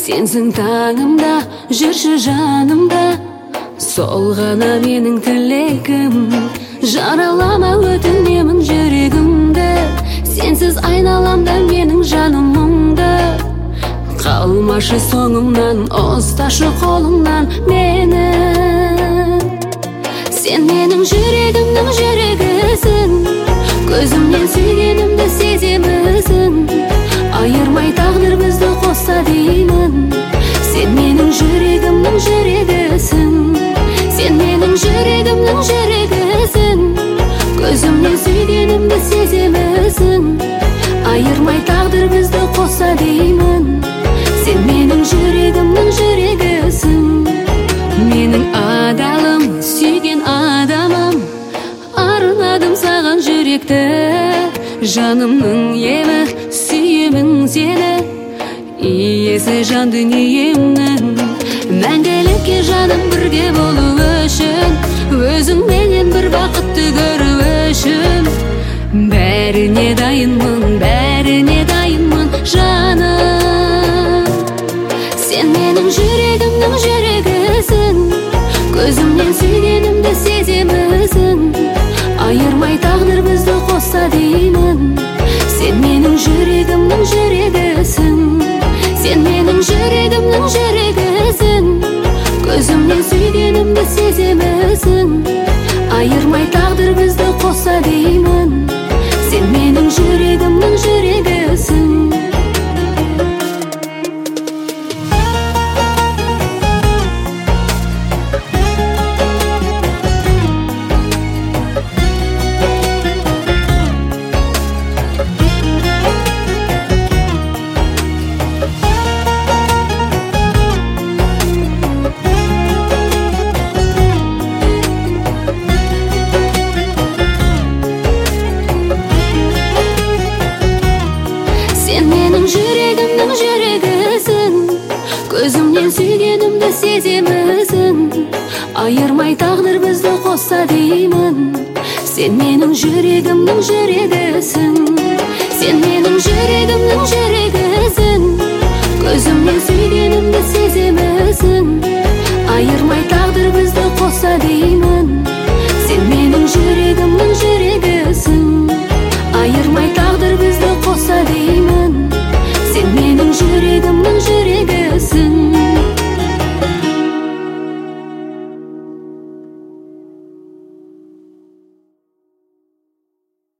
Сенсің таңымда, жүрші жанымда, сол ғана менің тілегім. Жаралама өтінемін жүрегімді, сенсіз айналамда менің жаным мұңды. Қалмашы соңымнан, ұсташы қолымнан мені. Сен менің жүрегімнің жүрегісің, көзімнен сүйгенімді сеземісің. Айырмай тағдыр бізді қосса деймін. Сен менің жүрегімнің жүрегісің, сен менің жүрегімнің жүрегісің. Көзімнен сүйгенімді сеземісің. Айырмай тағдыр бізді қосса деймін. Сен менің жүрегімнің жүрегісің. Менің адалым, сүйген адамым, арнадым саған жүректі. Жанымның емі, сүйемін сені, иесі жан дүниемнің. Мәңгілікке жаным бірге болу үшін, өзіңменен бір бақытты көру үшін. Бәріне дайынмын, бәріне дайынмын жаным. Сен менің жүрегімнің жүрегісің, көзімнен сүйгенімді сеземісің. Айырмай тағдыр бізді қосса деймін. Сен менің жүрегімнің жүрегісің, сен менің жүрегімнің жүрегісің. Көзімнен сүйгенімді сеземісің. Айырмай тағдыр бізді қосса деймін. Сен менің жүрегімнің жүрегісің. Жүрегімнің жүрегісің, көзімнен сүйгенімді сеземісің. Айырмай тағдыр бізді қосса деймін. Сен менің жүрегімнің жүрегісің, сен менің жүрегімнің жүрегісің. Көзімнен сүйгенімді сеземісің.